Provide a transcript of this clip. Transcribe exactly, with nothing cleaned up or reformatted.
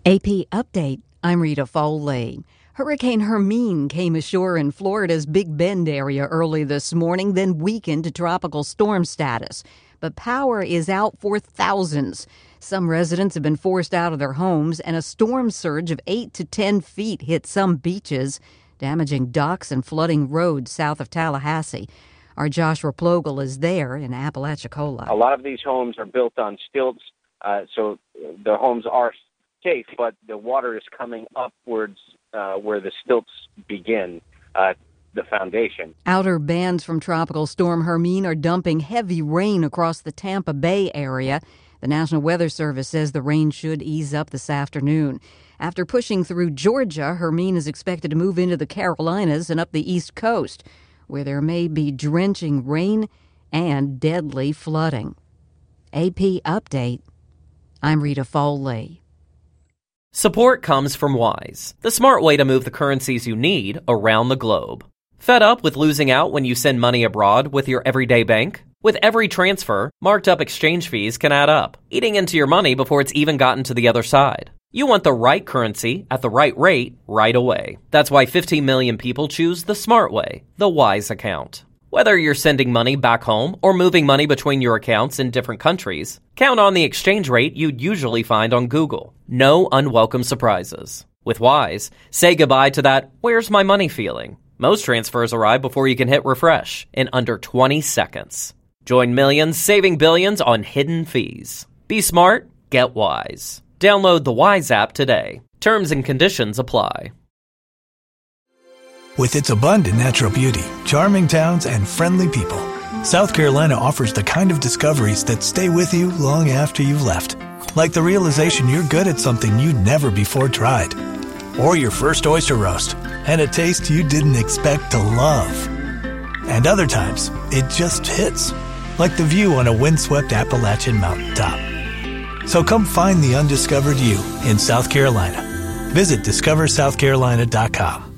A P Update. I'm Rita Foley. Hurricane Hermine came ashore in Florida's Big Bend area early this morning, then weakened to tropical storm status. But power is out for thousands. Some residents have been forced out of their homes, and a storm surge of eight to ten feet hit some beaches, damaging docks and flooding roads south of Tallahassee. Our Joshua Plogel is there in Apalachicola. A lot of these homes are built on stilts, uh, so the homes are safe, but the water is coming upwards uh, where the stilts begin, uh, the foundation. Outer bands from Tropical Storm Hermine are dumping heavy rain across the Tampa Bay area. The National Weather Service says the rain should ease up this afternoon. After pushing through Georgia, Hermine is expected to move into the Carolinas and up the East Coast, where there may be drenching rain and deadly flooding. A P Update. I'm Rita Foley. Support comes from Wise, the smart way to move the currencies you need around the globe. Fed up with losing out when you send money abroad with your everyday bank? With every transfer, marked up exchange fees can add up, eating into your money before it's even gotten to the other side. You want the right currency at the right rate right away. That's why fifteen million people choose the smart way, the Wise account. Whether you're sending money back home or moving money between your accounts in different countries, count on the exchange rate you'd usually find on Google. No unwelcome surprises. With Wise, say goodbye to that "where's my money" feeling. Most transfers arrive before you can hit refresh in under twenty seconds. Join millions saving billions on hidden fees. Be smart, get Wise. Download the Wise app today. Terms and conditions apply. With its abundant natural beauty, charming towns, and friendly people, South Carolina offers the kind of discoveries that stay with you long after you've left. Like the realization you're good at something you'd never before tried. Or your first oyster roast, and a taste you didn't expect to love. And other times, it just hits. Like the view on a windswept Appalachian mountaintop. So come find the undiscovered you in South Carolina. Visit discover south carolina dot com.